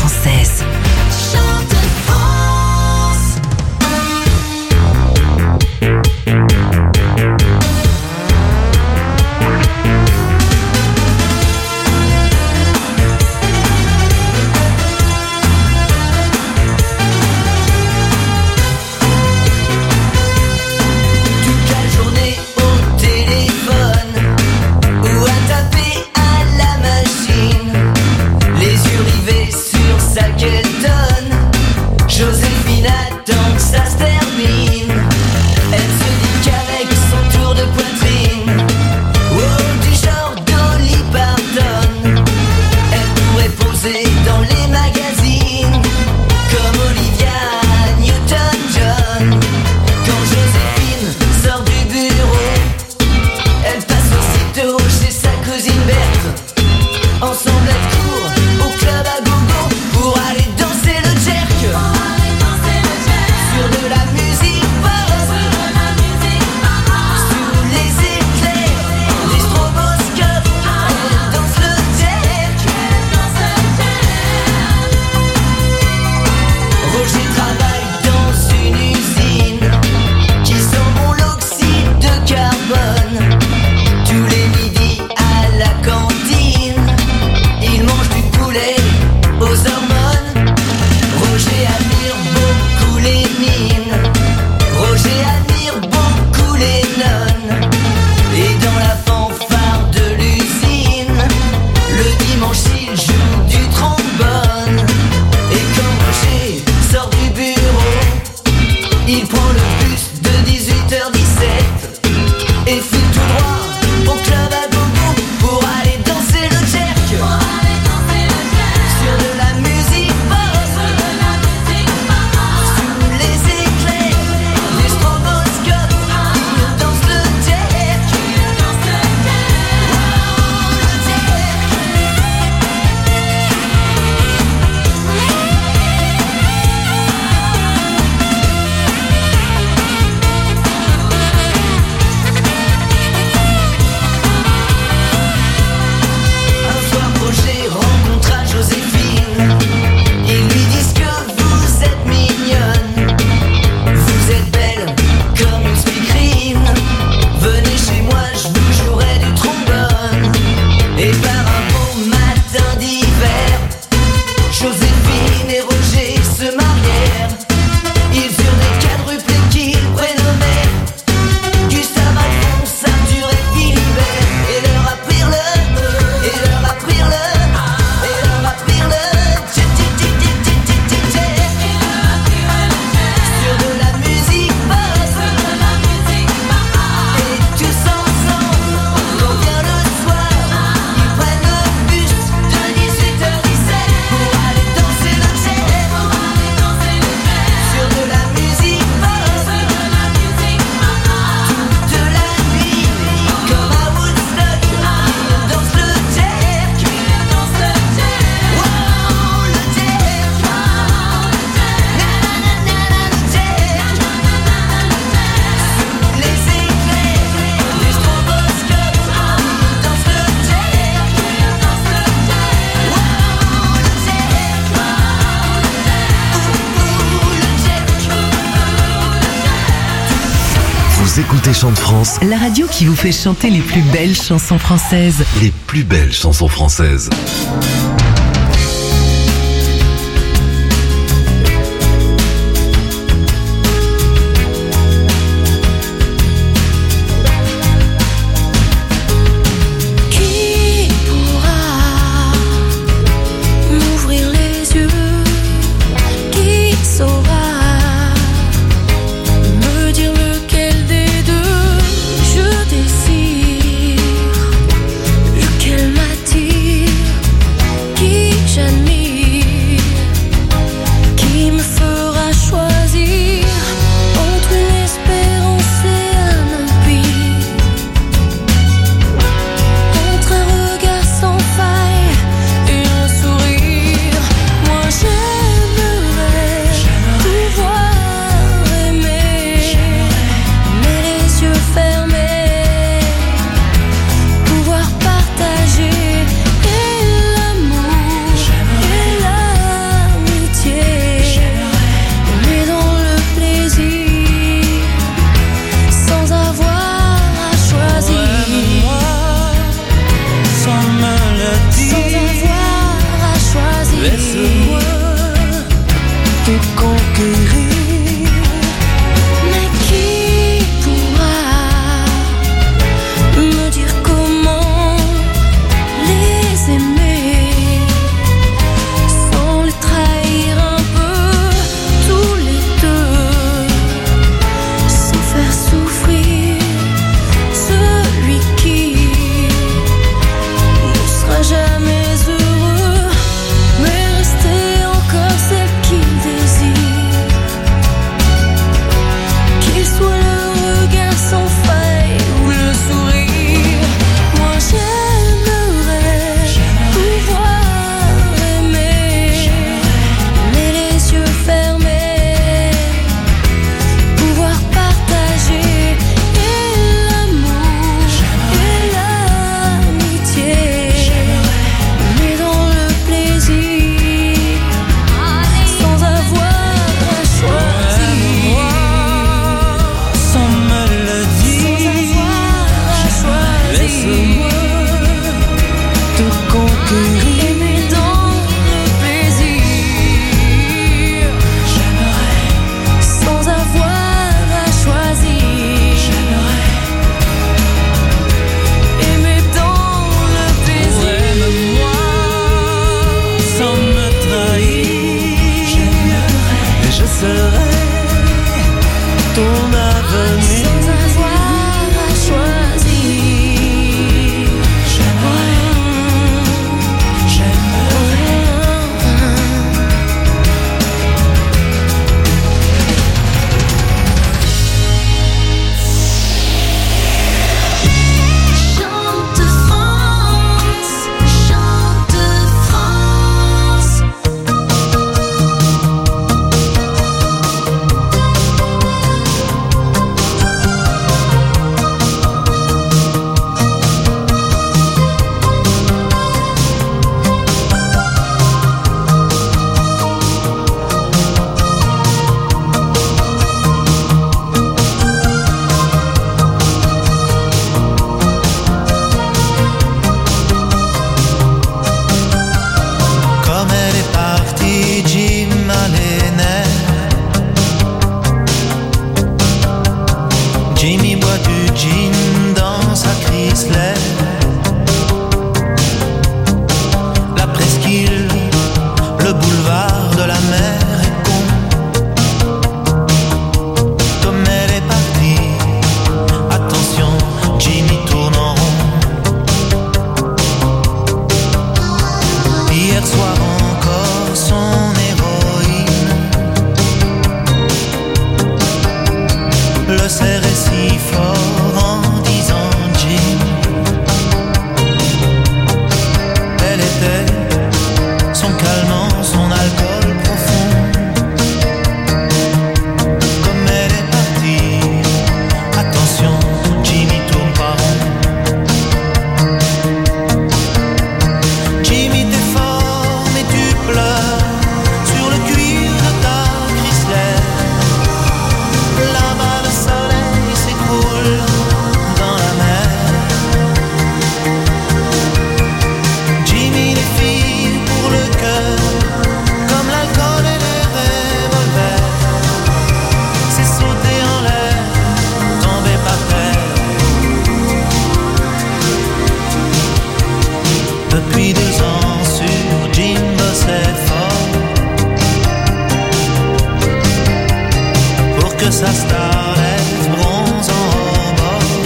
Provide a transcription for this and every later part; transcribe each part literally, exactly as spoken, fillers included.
française. Chante France. Écoutez Chante France, la radio qui vous fait chanter les plus belles chansons françaises. Les plus belles chansons françaises. Lequel m'attire de sa starlette bronze en rebord.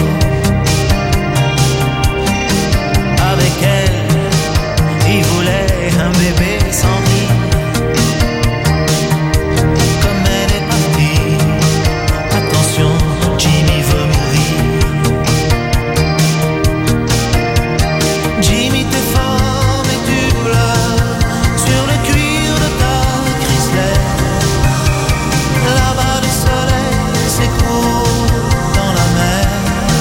Avec elle, il voulait un bébé sans rire. Comme elle est partie, attention, Jimmy veut mourir. Jimmy, t'es fort mais tu pleures sur le cuir de ta Chrysler. Là-bas le soleil s'écroule dans la mer.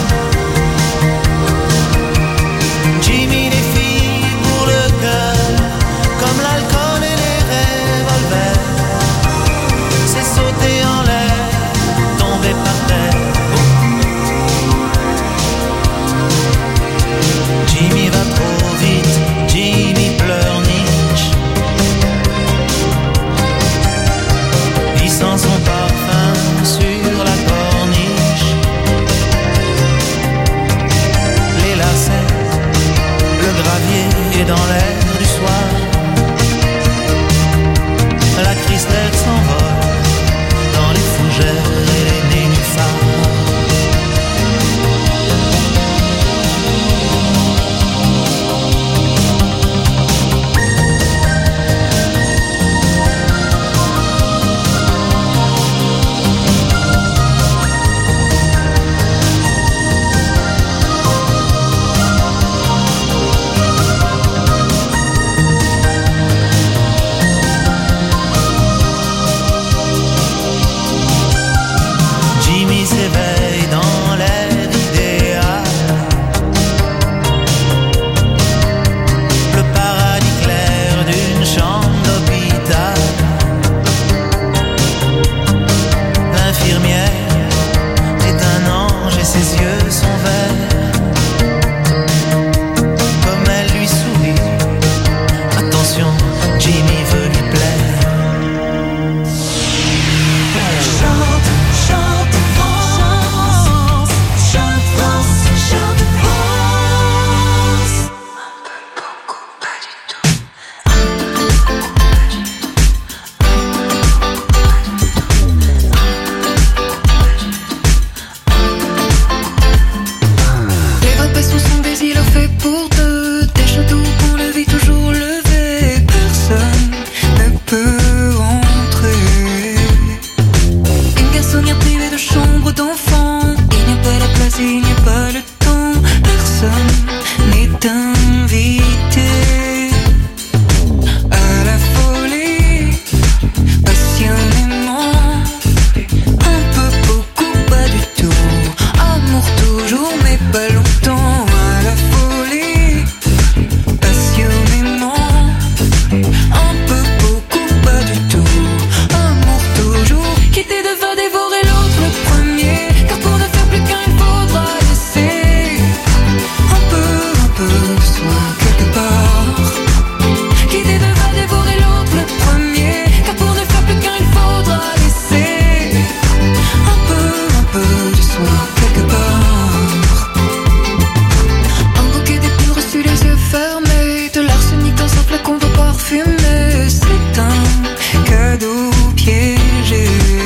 Jimmy, les filles pour le cœur, comme l'alcool et les revolvers. C'est sauter en l'air, tomber par terre. Jimmy va trop vite, Jimmy pleurniche. Il sent son parfum sur la corniche. Les lacets, le gravier est dans l'air du soir. La Chrysler s'envole dans les fougères et les nénuphars. Jimmy s'éveille dans l'air idéal. Le paradis clair d'une chambre d'hôpital. L'infirmière est un ange et ses yeux sont verts. Comme elle lui sourit, attention, Jimmy veut lui plaire. Chante, chante France, chante France, chante France. Un peu, beaucoup, pas du tout. Les vrais passions sont des îlots faits pour deux, des châteaux qu'on le vit toujours levé. Personne ne peut entrer. Une garçonnière privée de chambre d'enfant. Il n'y a pas la place et il n'y a pas le temps. Personne n'est invité à la folie. Passionnément, un peu, beaucoup, pas du tout. Amour toujours mais pas longtemps. À la folie, passionnément, un peu, beaucoup, pas du tout. Amour toujours. Quitter devant dévorer l'autre le premier. Car pour ne faire plus qu'un il faudra laisser un peu, un peu de soi quelque part. Quitter devant dévorer l'autre le premier. Car pour ne faire plus qu'un il faudra laisser un peu, un peu de soi quelque part. Un bouquet d'épines reçues les yeux fermés. De l'arsenic dans un flacon d'eau parfumée. C'est un cadeau piégé.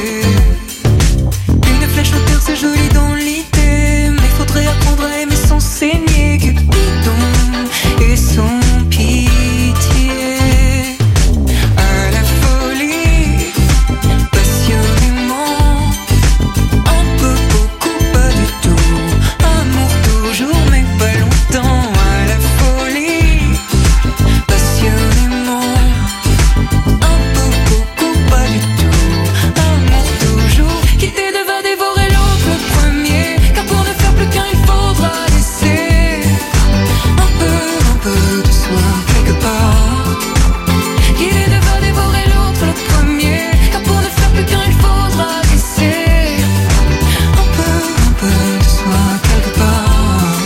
Une flèche au cœur c'est joli dans l'idée. Mais faudrait apprendre à aimer sans saigner. Cupidon et son pitié. À la folie, passionnément, un peu, beaucoup, pas du tout. Amour toujours mais pas longtemps. À la folie, passionnément, un peu, beaucoup, pas du tout. Amour toujours. Quitter devant dévorer l'autre le premier. Car pour ne faire plus qu'un il faudra laisser un peu, un peu de soi quelque part. Quitter devant dévorer l'autre le premier. Car pour ne faire plus qu'un il faudra laisser un peu, un peu de soi quelque part.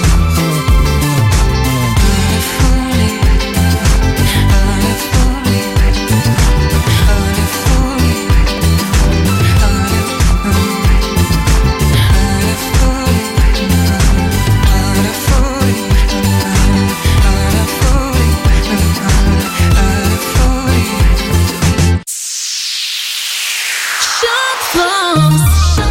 À la folie, à la folie, à la folie, à la Chante France.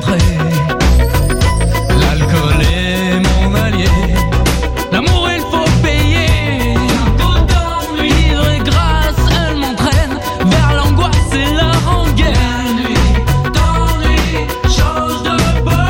rentrée. L'alcool est mon allié. L'amour il faut payer. Un peu d'ennui, de grâce, elle m'entraîne vers l'angoisse et la rengaine. Nuit d'ennui, change de bord.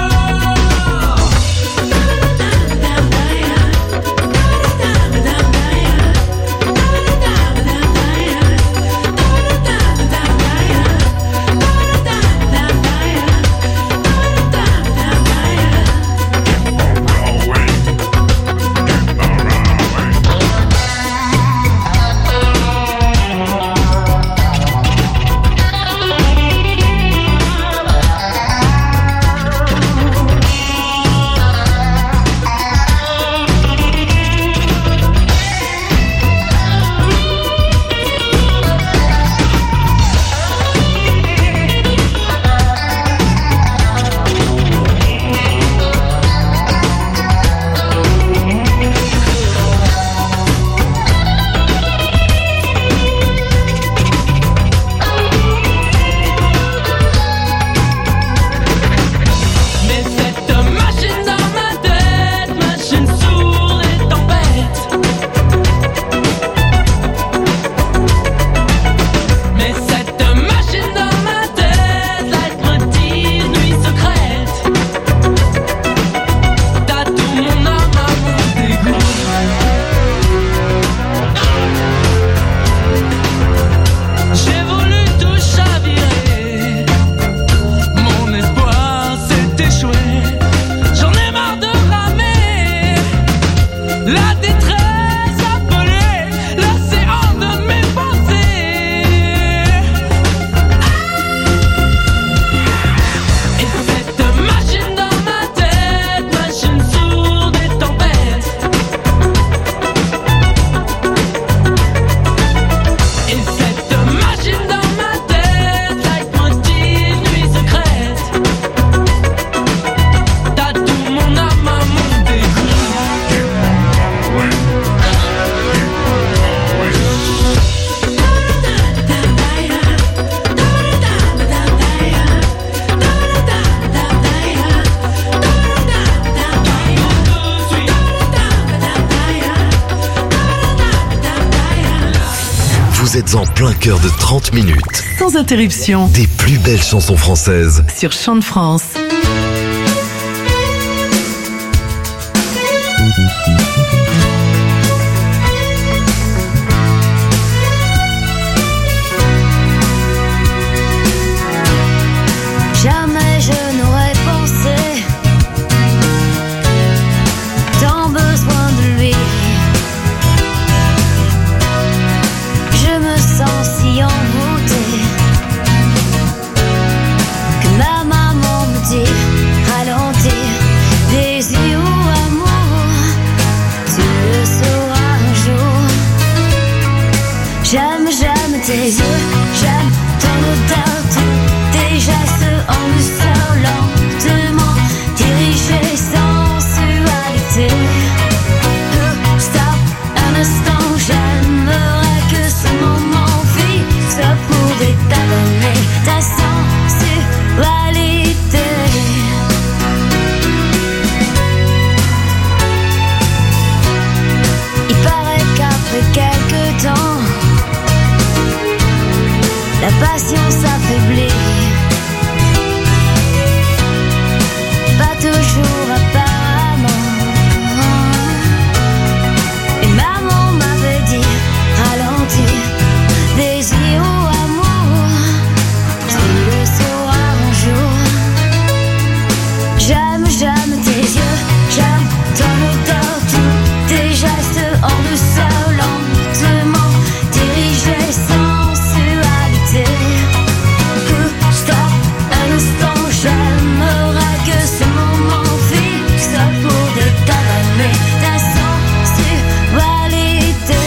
Vous êtes en plein cœur de trente minutes. Sans interruption. Des plus belles chansons françaises. Sur Chant de France. Jamais je n'aurais pensé tant besoin de lui. Je me sens si envoûtée que ma maman me dit ralentis, désir ou amour, tu le sauras un jour. J'aime, j'aime tes yeux, j'aime ton odeur, tes gestes en douceur, lentement dirigés, sensualité. Euh, Stop un instant, j'aimerais que ce moment fixe pouvait t'abonner ta sensualité. Il paraît qu'après quelques temps, la passion s'affaiblit. Pas toujours apparemment. Et maman m'avait dit ralentis, désir ou amour, tu le sauras un jour. J'aime, j'aime tes yeux, j'aime ton odeur, tous tes gestes en douceur, lentement dirigés, sensualité. Euh, Stop un instant, j'aimerais que ce moment fixe pouvait t'abonner ta sensualité.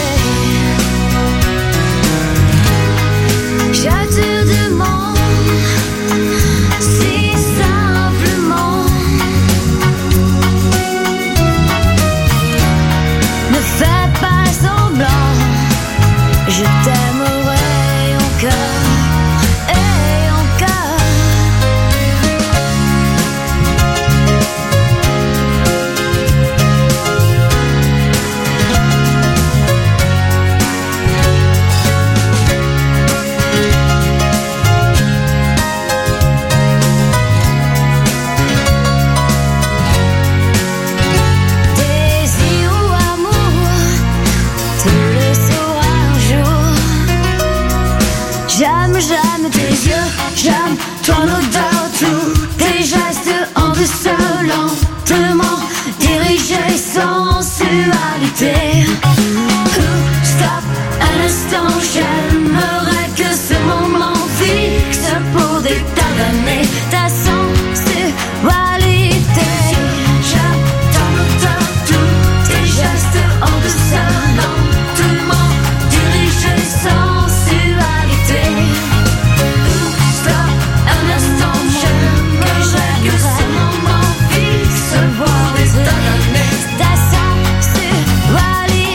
Je te demande si simplement ta sensualité. J'attends tous tes gestes en deçà, lentement dirigés sensualité. Stop, un instant, je que j'ai que ce moment fixe, se voir les donner ta sensualité.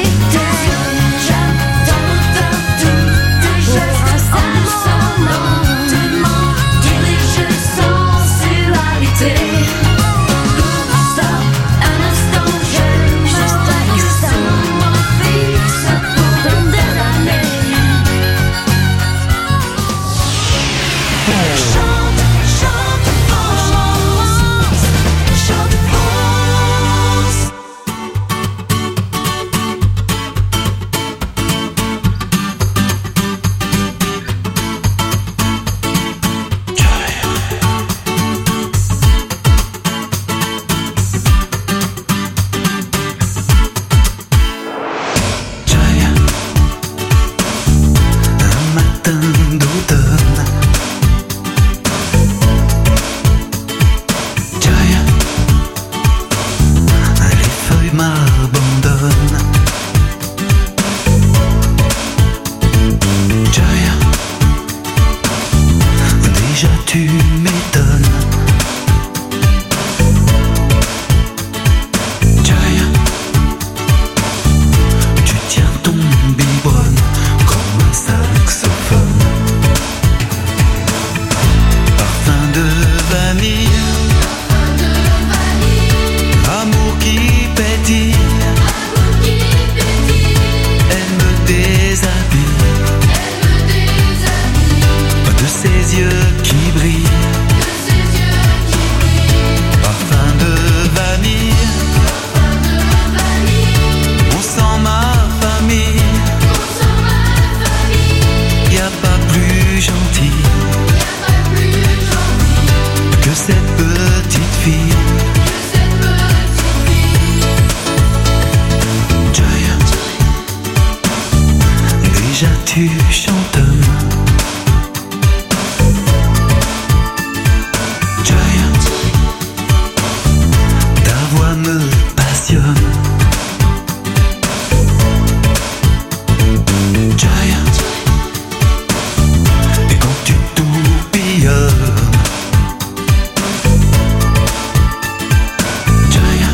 J'attends tous tes gestes en deçà, lentement dirigés sensualité. Stop, un instant, je juste que ce moment fixe pour te donner. Chante, chante France, chante France. Jaya, un matin d'automne. Jaya, les feuilles m'abandonnent. Jaya, déjà tu m'étonnes. Jaya, tu tiens ton biberon comme un saxophone. Parfum de vanille, amour qui pétille. Elle me déshabille de ses yeux qui brillent. Parfum de vanille, on sent ma famille. Y a pas plus gentil que cette petite fille. Jaya, déjà tu chantonnes. Jaya, ta voix me passionne. Jaya, et quand tu tourbillonnes. Jaya,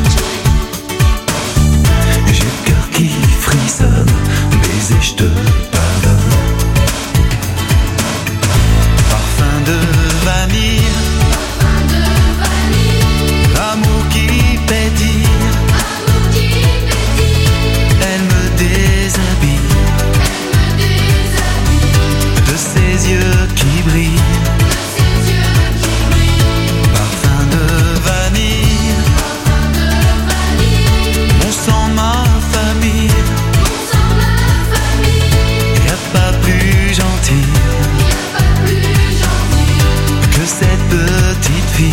j'ai le cœur qui frissonne. Baiser, je te pardonne. Parfum de vanille, l'amour qui pétille. Elle me déshabille de ses yeux qui brillent. Parfum de vanille, on sent ma famille. Y a pas plus gentil que cette petite fille.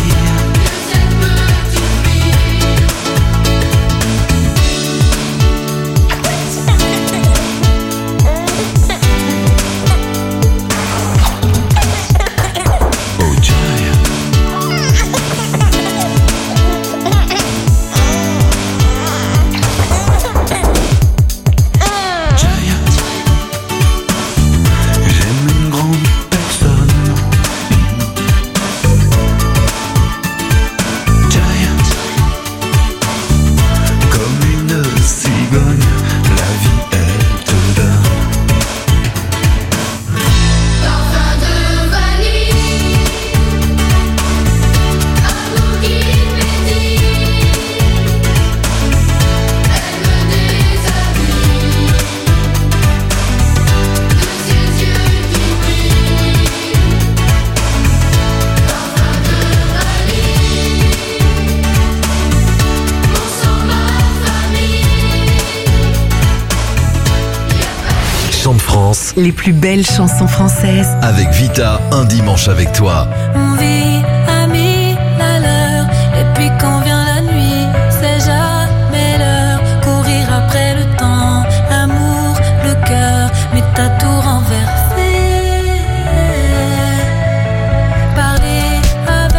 Oh Jaya, Jaya, j'aime une grande personne. Jaya, comme une cigogne, la vie elle te donne. Parfum de vanille, amour qui pétille. Elle me déshabille de ses yeux qui brillent. Parfum de vanille, on sent ma famille. Chante France Les plus belles chansons françaises. avec Vita, un dimanche avec toi. On vit à mille à l'heure, et puis quand vient la nuit, c'est jamais l'heure. Courir après le temps, l'amour, le cœur, mais t'as tout renversé. Parler avec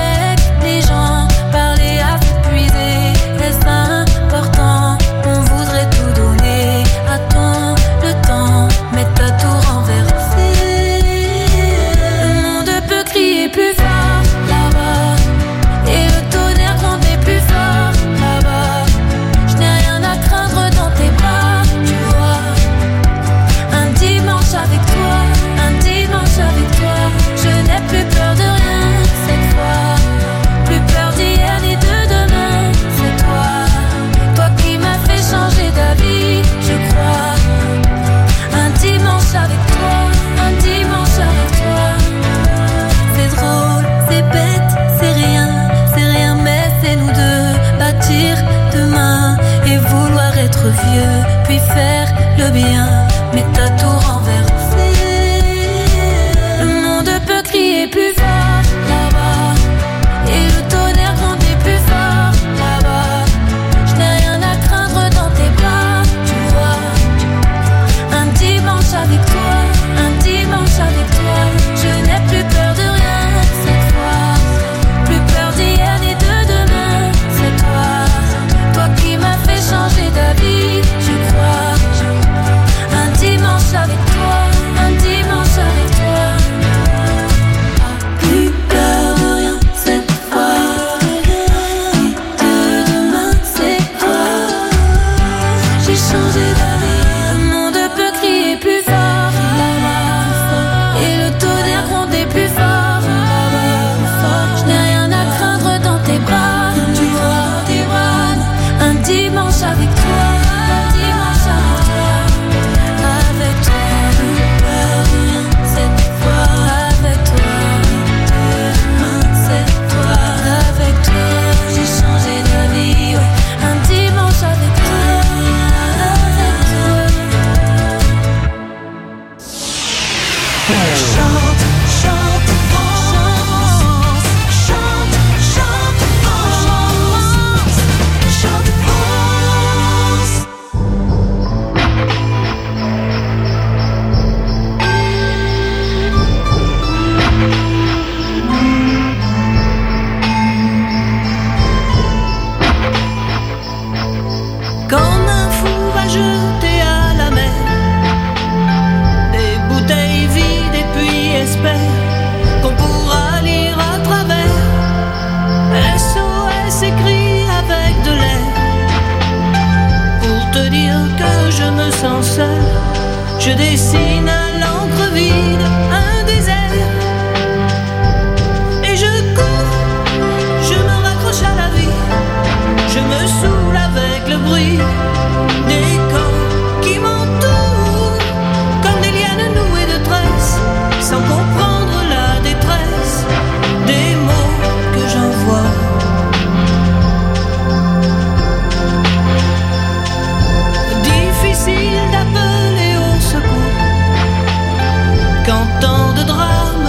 et vouloir être vieux, puis faire le bien, mais t'as tout renversé. Le monde peut crier plus fort là-bas, et le tonnerre gronder plus fort là-bas. Je n'ai rien à craindre dans tes bras, tu vois. Un dimanche avec toi, un dimanche avec toi, je n'ai plus peur de rien cette fois. Plus peur d'hier ni de demain, c'est toi. Toi qui m'as fait changer d'avis, je crois. Un dimanche avec toi, un dimanche avec toi. Plus peur de rien cette fois. Ni de demain, c'est toi. J'ai changé d'avis. Le monde peut crier plus fort là-bas, et le tonnerre gronder plus fort là-bas. Je n'ai rien à craindre dans tes bras, tu vois, tes bras. Un dimanche avec toi, un dimanche avec toi, avec toi. Plus peur de rien cette fois, avec toi. Demain c'est toi, avec toi. J'ai changé d'avis, ouais. Un dimanche avec toi, avec toi. Chante, chante, France. Chante, chante, France. Chante, France. Comme un fou va jeter à la mer des bouteilles vides et puis espère qu'on pourra lire à travers. S O S écrit avec de l'air pour te dire que je me sens seul. Je dessine à l'encre vide un désert et je cours, je me raccroche à la vie. Je me saoule avec le bruit des corps qui m'entourent comme des lianes nouées de tresses, sans comprendre la détresse des mots que j'envoie. Difficile d'appeler au secours quand tant de drames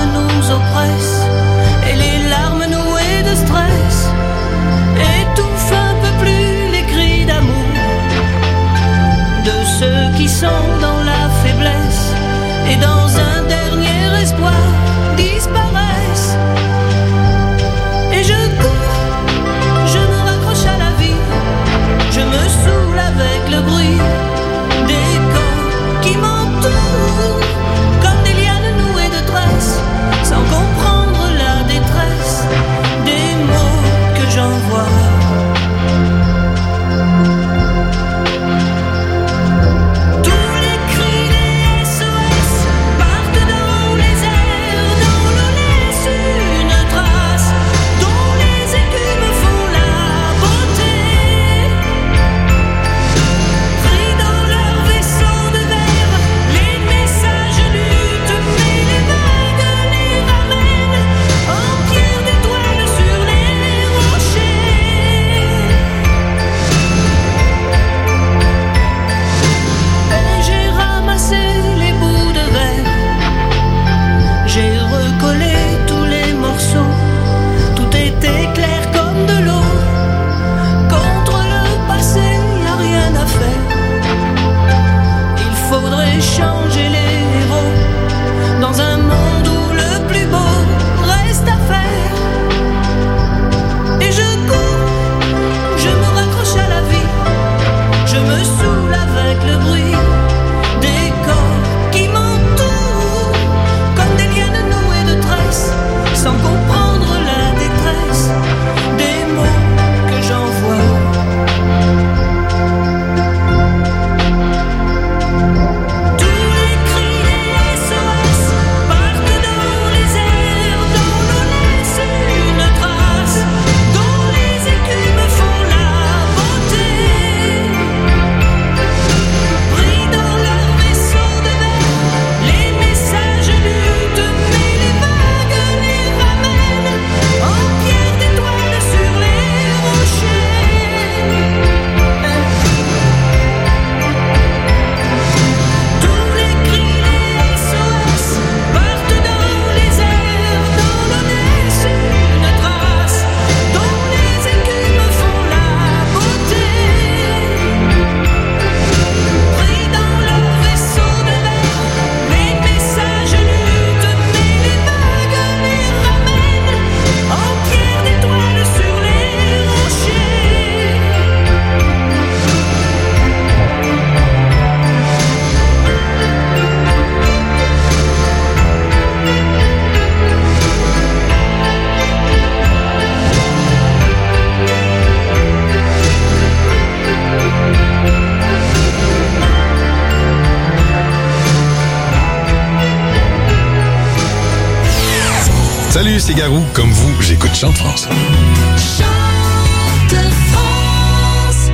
Maurice et Garou, comme vous, j'écoute Chante France. Chante France.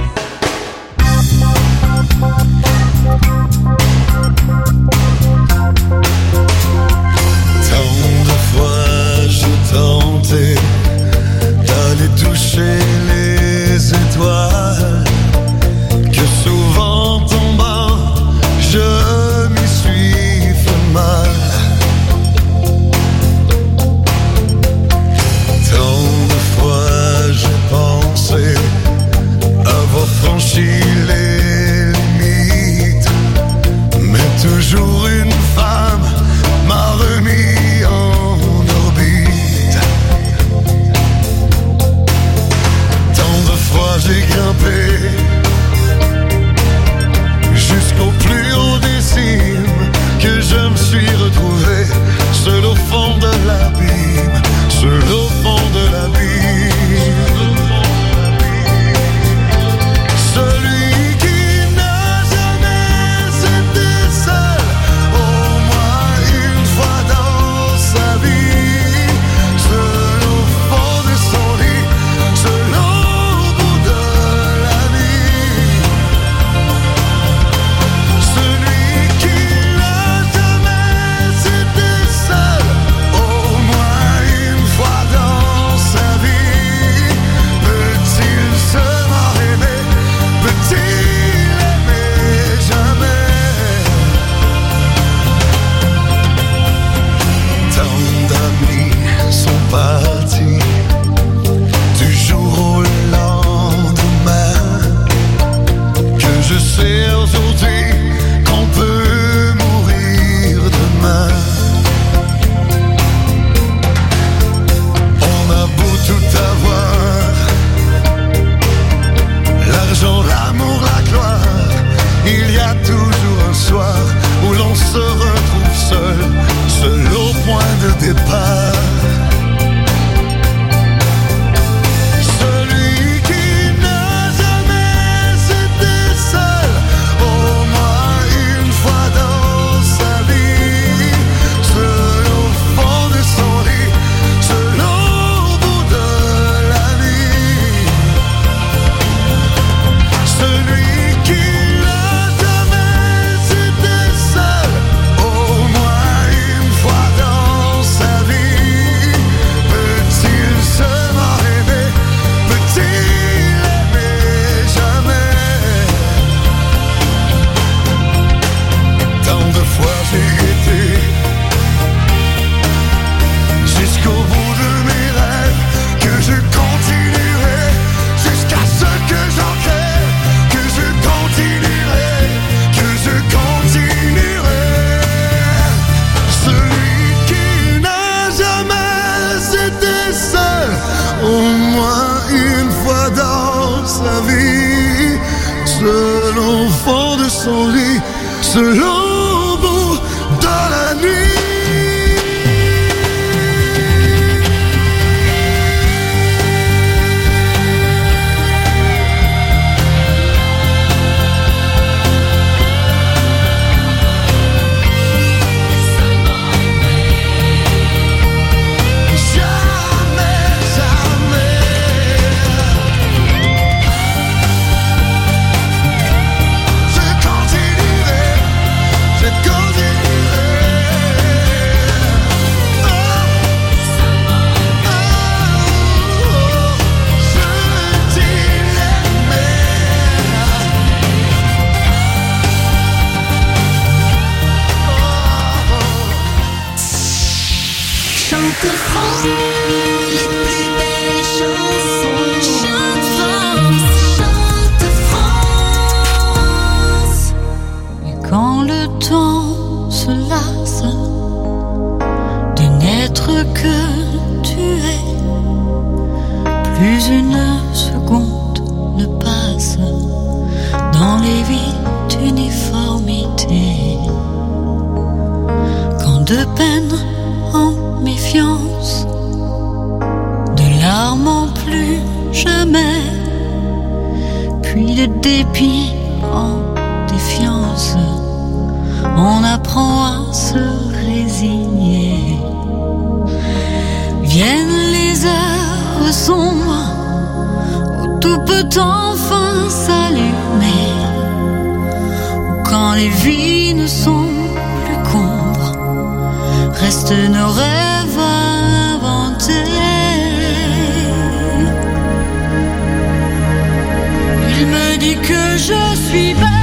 Tant de fois j'ai tenté d'aller toucher les étoiles, que souvent tombant je m'y suis fait mal. Tant de fois j'ai pensé avoir franchi les limites, mais toujours une femme m'a remis en orbite. Tant de fois j'ai grimpé jusqu'au plus haut des cimes, que je me suis retrouvé seul au fond de l'abîme, seul au fond de l'abîme. Celui qui n'a jamais été seul, au moins une fois dans sa vie, seul au fond de son lit, seul au bout de la nuit. Celui qui n'a jamais été seul, au moins une fois dans sa vie, peut-il seulement aimer, peut-il aimer jamais? Tant d'amis sont partis du jour au lendemain, que je sais aujourd'hui qu'on peut mourir demain. On a beau tout avoir, l'argent, l'amour, la gloire, il y a toujours un soir où l'on se retrouve seul, seul au point de départ. Celui qui n'a jamais été seul, au moins une fois dans sa vie, seul au fond de son lit, seul au bout de la nuit. Celui qui n'a jamais été seul, au moins une fois dans sa vie, peut-il seulement aimer, peut-il aimer jamais? Tant de fois j'ai été jusqu'au bout de mes rêves, que je continuerai jusqu'à ce que j'en crève, que je continuerai, que je continuerai. Celui qui n'a jamais été seul, au moins une fois dans sa vie, seul au fond de son lit, seul au bout de la nuit. Jamais, jamais, je continuerai, je continuerai. Oh, oh, oh, je t'aimerai. Chante France, les plus belles chansons. Chante France, chante France. Et quand le temps se lasse de n'être que tu es, plus une seconde ne passe dans les vies d'uniformité. Quand de peine en méfiance, de larmes en plus jamais, puis de dépit en défiance, on apprend à se résigner. Viennent les heures sombres où tout peut enfin s'allumer, où quand les vies ne sont plus qu'ombres, restent nos rêves à inventer. Il me dit que je suis belle,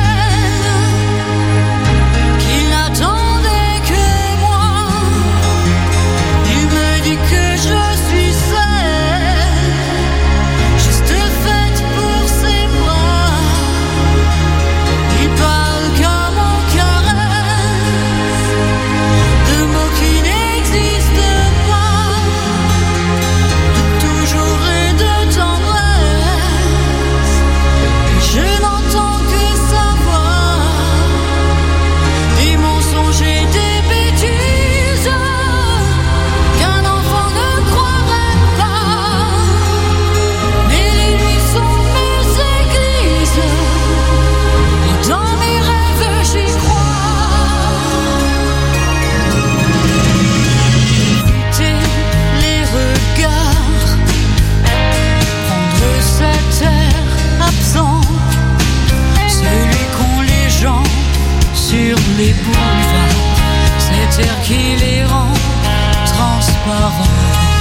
les boulevards, cet air qui les rend transparents.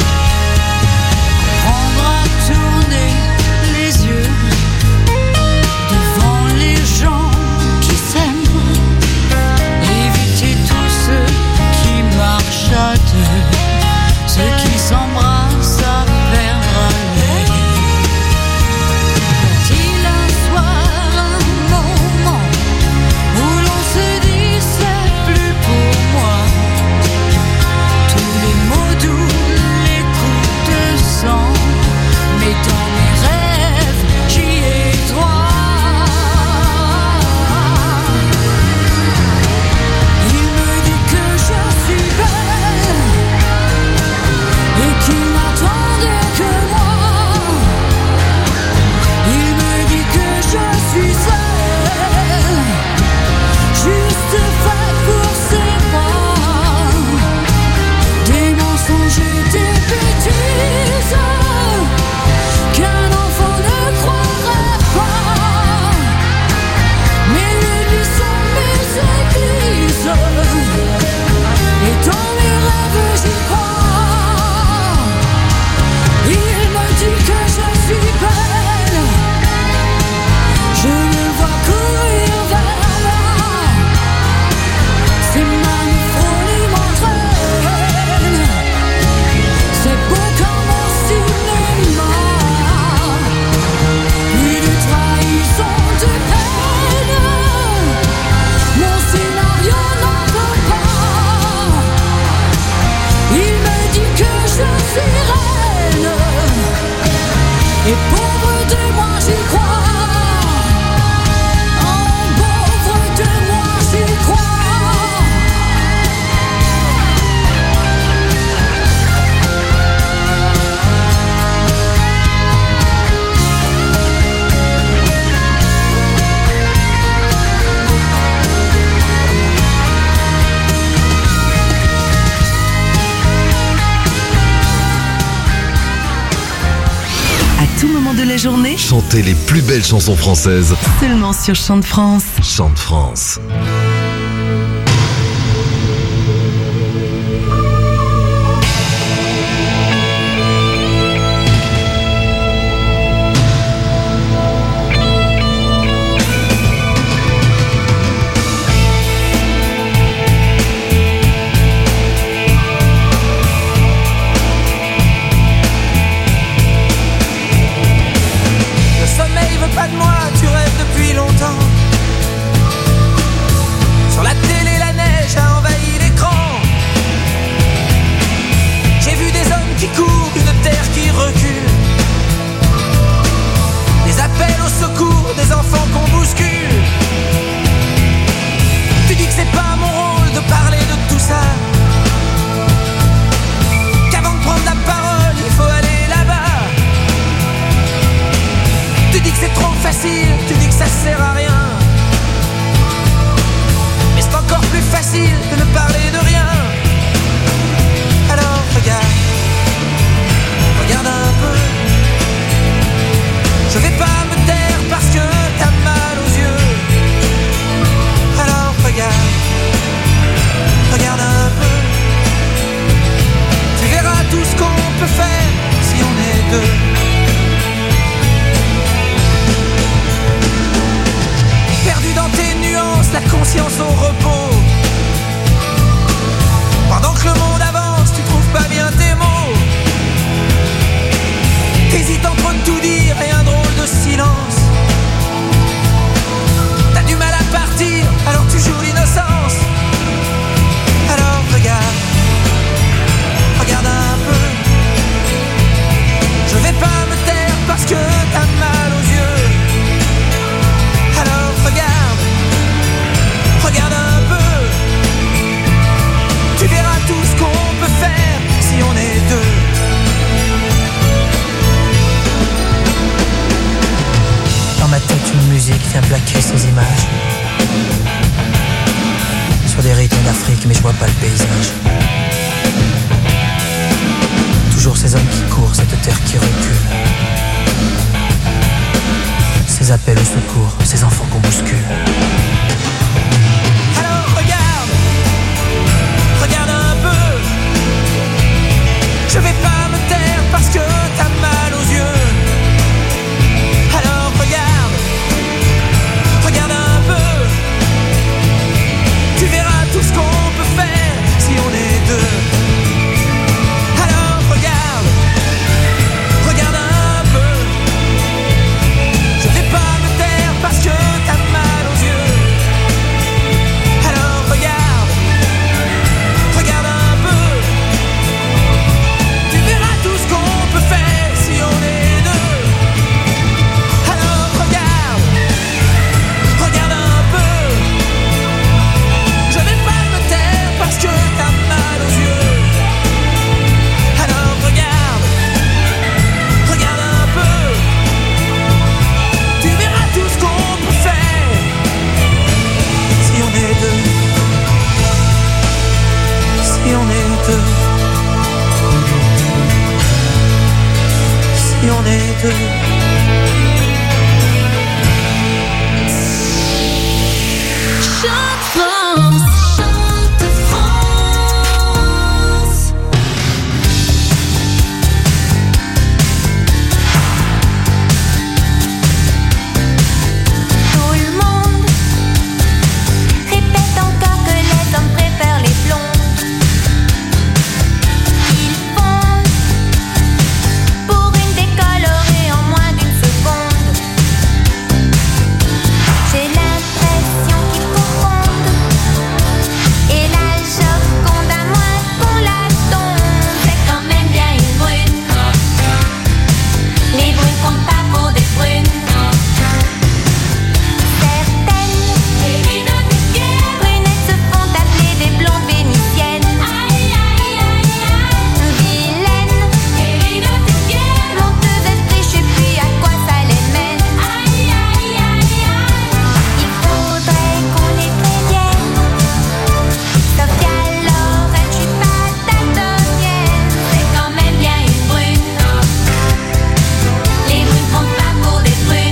Apprendre à tourner les yeux devant les gens qui s'aiment, éviter tous ceux qui marchent à deux, ceux qui s'embrassent à perdre haleine. Il un soir un moment où l'on se dit c'est plus pour moi. Tous les mots doux, les coups de sang, mais dans mes rêves j'y ai droit. Il me dit que je suis belle et qu'il n'attendait que moi. Il me dit que je suis seule, juste faite pour ses bras. Des mensonges et des bêtises qu'un enfant ne croirait pas. Mais les nuits sont mes églises et dans mes rêves j'y crois. Il me dit que je suis belle, je le vois courir vers moi. Ses mains folie m'entraînent, c'est beau comme au cinéma. Plus de trahison, de peine, mon scénario n'en peut pas. Il me dit que je suis reine, et pauvre de moi j'y crois. Oh, pauvre de moi j'y crois. À tout moment de la journée, Chantez les plus belles chansons françaises. seulement sur Chant de France. Chant de France. Le sommeil veut pas de moi, tu rêves depuis longtemps. Sur la télé, la neige a envahi l'écran. J'ai vu des hommes qui courent, une terre qui recule. Des appels au secours, des enfants qu'on bouscule. Tu dis que c'est pas mon rôle de parler de tout ça, qu'avant de prendre la parole, il faut aller là-bas. Tu dis que c'est trop facile, tu dis que ça sert à rien. Mais c'est encore plus facile de ne parler de rien. Alors regarde, regarde un peu. Je vais pas me taire parce que t'as mal aux yeux. Alors regarde, regarde un peu. Tu verras tout ce qu'on peut faire si on est deux. Perdu dans tes nuances, la conscience au repos. Pendant que le monde avance, tu trouves pas bien tes mots. T'hésites entre tout dire et un drôle de silence. T'as du mal à partir, alors tu joues l'innocence. Alors regarde, regarde un peu. Je vais pas me taire parce que t'as mal aux yeux. Alors regarde, regarde un peu. Tu verras tout ce qu'on peut faire si on est deux. Dans ma tête, une musique vient plaquer ces images. Sur des rythmes d'Afrique, mais je vois pas le paysage. Toujours ces hommes qui courent, cette terre qui recule. Ces appels au secours, ces enfants qu'on bouscule. Alors regarde, regarde un peu. Je vais pas me taire parce que t'as mal aux yeux. Alors regarde, regarde un peu. Tu verras tout ce qu'on peut faire si on est deux. Alors regarde, regarde un peu. Je vais pas me taire parce que t'as mal aux yeux. Alors regarde, regarde un peu. Tu verras tout ce qu'on peut faire si on est deux. Alors regarde, regarde un peu. Je vais pas me taire parce que t'as mal aux yeux. Alors regarde, regarde un peu. Tu verras tout ce qu'on peut faire si on est deux. Si on est deux. Si on est deux. Chante France, chante France. Tout le monde répète encore que les hommes préfèrent les blondes. Ils fondent pour une décolorée en moins d'une seconde. J'ai l'impression qu'ils confondent. Et la Joconde à moins qu'on la tombe. C'est quand même bien une brune. Les brunes comptent pas pour des brunes. Certaines brunettes se font appeler des blondes vénitiennes. Vilaines, monteuses d'esprit, je sais plus à quoi ça les mène. Il faudrait qu'on les prévienne. Sophia Loren, je suis pas daltonienne. C'est quand même bien une brune. Les brunes comptent pas pour des brunes.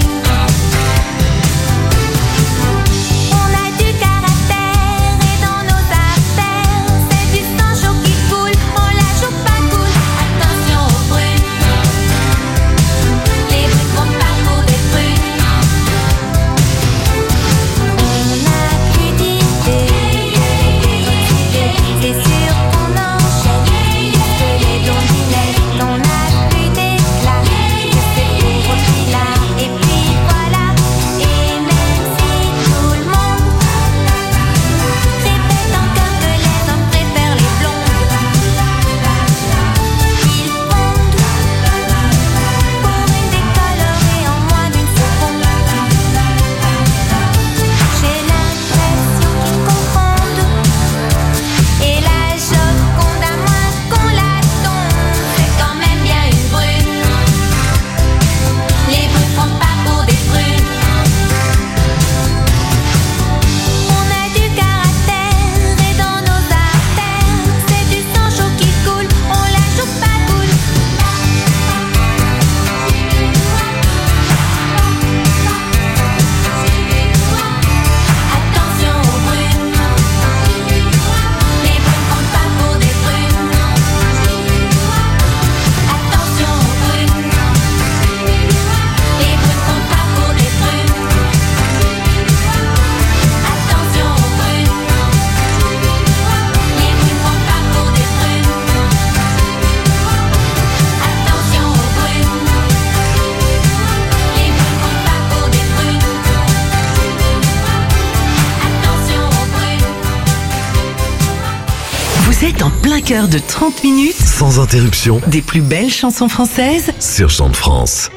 êtes en plein cœur de trente minutes Sans interruption des plus belles chansons françaises sur Chant de France.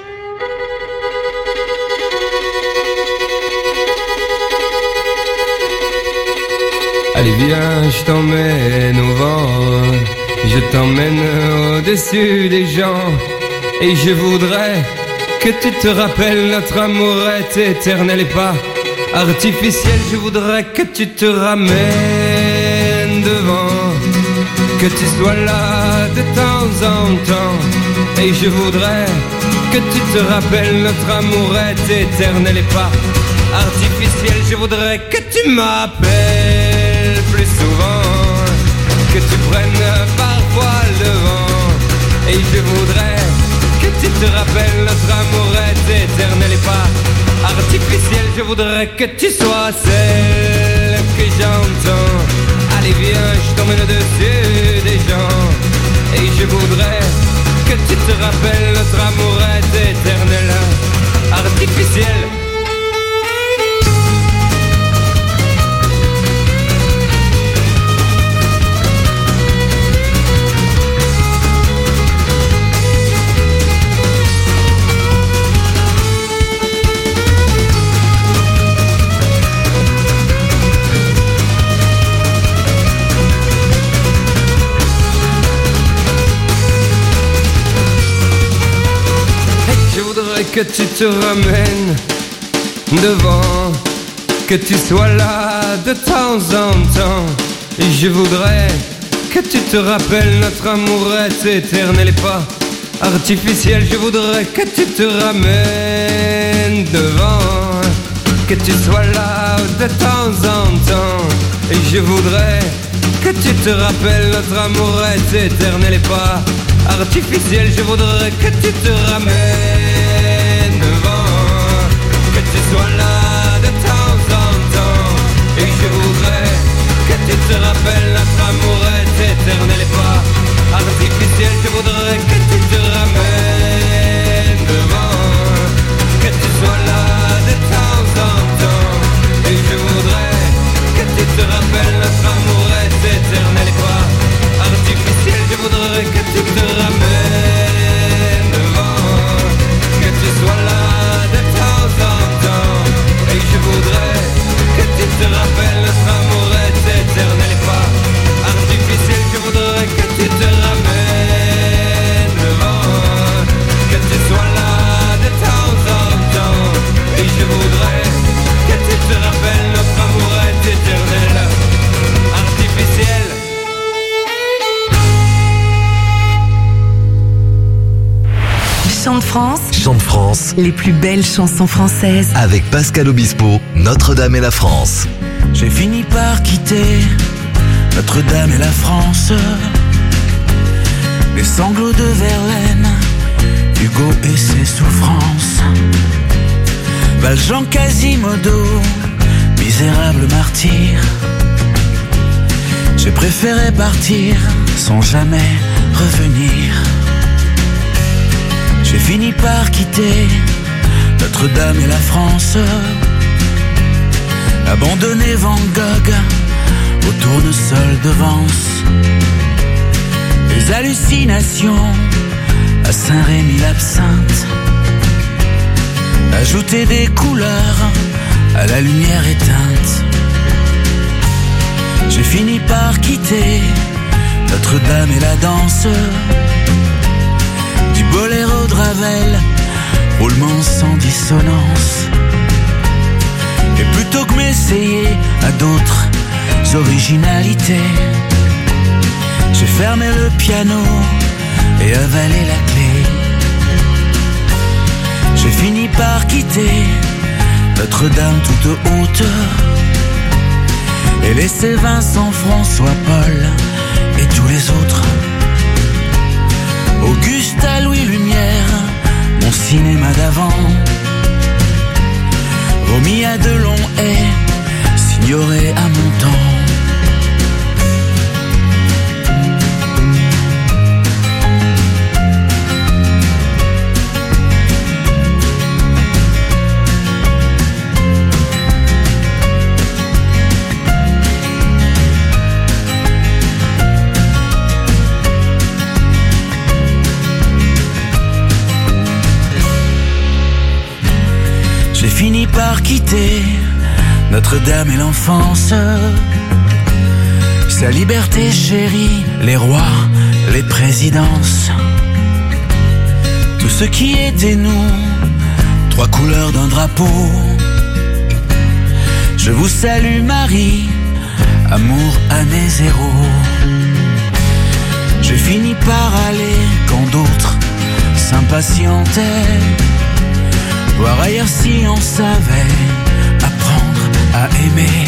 Allez viens, je t'emmène au vent, je t'emmène au-dessus des gens, et je voudrais que tu te rappelles notre amour est éternel et pas artificiel. Je voudrais que tu te ramènes devant, que tu sois là de temps en temps, et je voudrais que tu te rappelles notre amour est éternel et pas artificiel. Je voudrais que tu m'appelles plus souvent, que tu prennes parfois le vent, et je voudrais que tu te rappelles notre amour est éternel et pas artificiel. Je voudrais que tu sois celle que j'entends. Allez viens, je t'emmène au-dessus des gens, et je voudrais que tu te rappelles notre amour est éternel, artificiel. Que tu te ramènes devant, que tu sois là de temps en temps, et je voudrais que tu te rappelles notre amour est éternel et pas artificiel. Je voudrais que tu te ramènes devant, que tu sois là de temps en temps, et je voudrais que tu te rappelles notre amour est éternel et pas artificiel. Je voudrais que tu te ramènes devant, que tu sois là de temps en temps, et je voudrais que tu te rappelles notre amour est éternel et pas artificiel. Je voudrais que tu te ramènes devant, que tu sois là de temps en temps, et je voudrais que tu te rappelles notre amour est éternel et pas artificiel. Je voudrais que tu te ramènes devant, que tu sois là de temps en temps, et je voudrais que tu te rappelles notre amour est éternel et pas artificiel. Je voudrais que tu te ramènes devant, que tu sois là de temps en temps, et je voudrais que tu te rappelles notre amour est éternel, artificiel. Chant de France, Chant de France, les plus belles chansons françaises. avec Pascal Obispo, Notre-Dame et la France. J'ai fini par quitter Notre-Dame et la France, les sanglots de Verlaine, Hugo et ses souffrances, Valjean, Quasimodo, misérable martyr. J'ai préféré partir sans jamais revenir. J'ai fini par quitter Notre-Dame et la France, abandonner Van Gogh au tournesol de Vence, les hallucinations à Saint-Rémy l'absinthe, ajouter des couleurs à la lumière éteinte. J'ai fini par quitter Notre-Dame et la danse, du boléro de Ravel, roulement sans dissonance. Et plutôt que m'essayer à d'autres originalités, j'ai fermé le piano et avalé la clé. J'ai fini par quitter Notre-Dame toute haute et laisser Vincent, François, Paul et tous les autres. Augusta, Louis Lumière, mon cinéma d'avant, remis à de longs haies, signoré à mon temps. J'ai fini par quitter Notre-Dame et l'enfance. Sa liberté chérie, les rois, les présidences. Tout ce qui était nous, trois couleurs d'un drapeau. Je vous salue Marie, amour année zéro. J'ai fini par aller quand d'autres s'impatientaient, voir ailleurs si on savait apprendre à aimer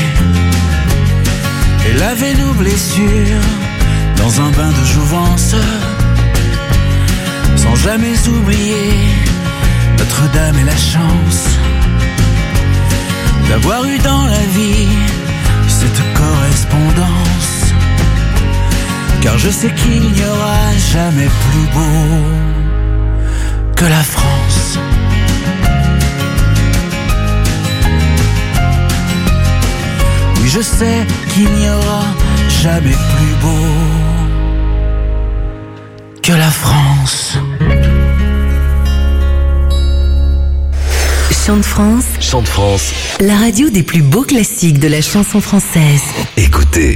et laver nos blessures dans un bain de jouvence, sans jamais oublier Notre-Dame et la chance d'avoir eu dans la vie cette correspondance. Car je sais qu'il n'y aura jamais plus beau que la France. Oui, je sais qu'il n'y aura jamais plus beau que la France. Chante France. Chante France. La radio des plus beaux classiques de la chanson française. Écoutez.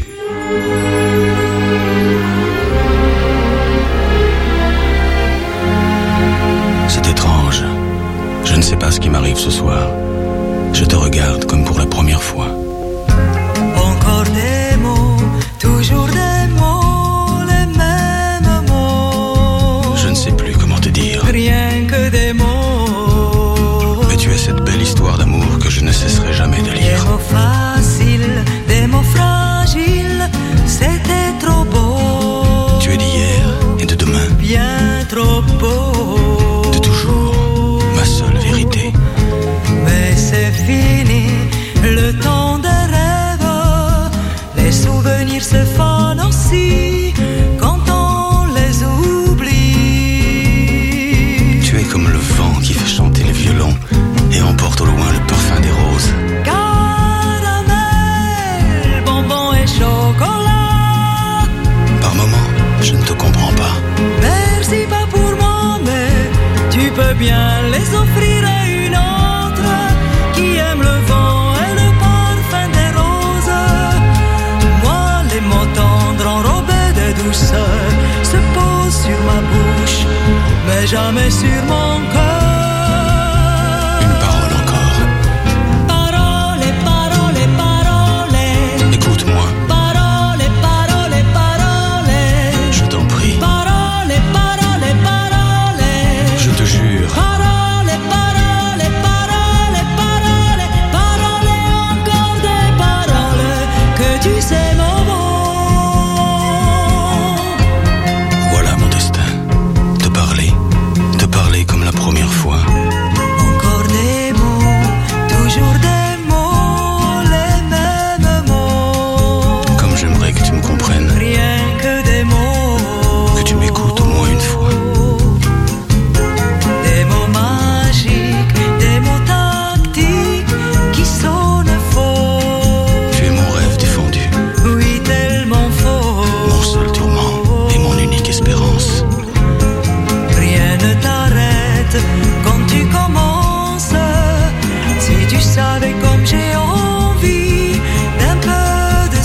C'est étrange. Je ne sais pas ce qui m'arrive ce soir. Je te regarde comme pour la première fois. Encore des mots, toujours des mots, les mêmes mots. Je ne sais plus comment te dire. Rien que des mots. Mais tu as cette belle histoire d'amour que je ne cesserai jamais de lire. Des mots faciles, des mots fragiles, c'était trop beau. Tu es d'hier et de demain. Bien trop beau. Seule vérité. Mais c'est fini, le temps des rêves. Les souvenirs se fanent aussi quand on les oublie. Tu es comme le vent qui fait chanter les violons et emporte au loin le parfum des roses. Caramel, bonbons et chocolat. Par moments, je ne te comprends pas. Merci pas pour moi, mais tu peux bien les offrir à une autre qui aime le vent et le parfum des roses. Moi, les mots tendres enrobés de douceur se posent sur ma bouche, mais jamais sur mon cœur. Une parole encore. Parole, parole, parole. Écoute-moi. Parole, parole, parole. Je t'en prie. Parole, parole, parole. Je te jure. Parole, parole, parole, parole, parole, encore des paroles que tu sais mon mot. Voilà mon destin. Te parler, te parler comme la première fois. Encore des mots, toujours des mots, les mêmes mots. Comme j'aimerais que tu me comprennes. Rien que des mots. Que tu m'écoutes au moins une fois. Des mots magiques, des mots tactiques qui sonnent faux. Tu es mon rêve défendu. Oui, tellement faux. Mon seul tourment et mon unique espérance. Rien ne t'arrête quand tu commences. Si tu savais comme j'ai envie d'un peu de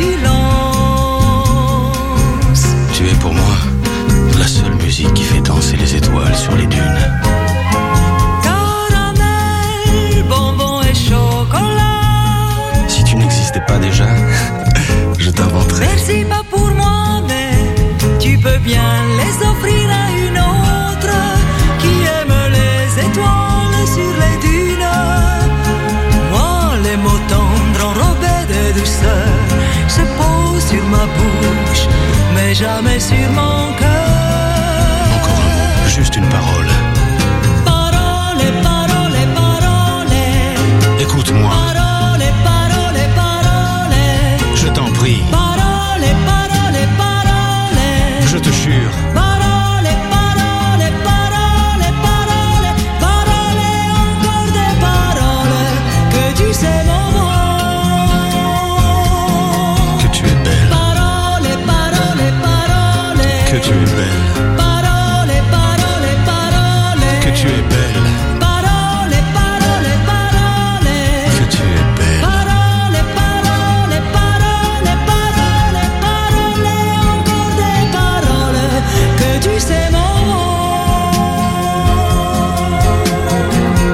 silence. Tu es pour moi la seule musique qui fait danser les étoiles sur les dunes. Caramel, bonbons et chocolat. Si tu n'existais pas déjà, je t'inventerais. Merci pas pour moi, mais tu peux bien les offrir à une autre qui aime les étoiles sur les dunes. Moi, les mots tendres enrobés de douceur se posent sur ma bouche, mais jamais sur mon cœur. Encore un mot, juste une parole.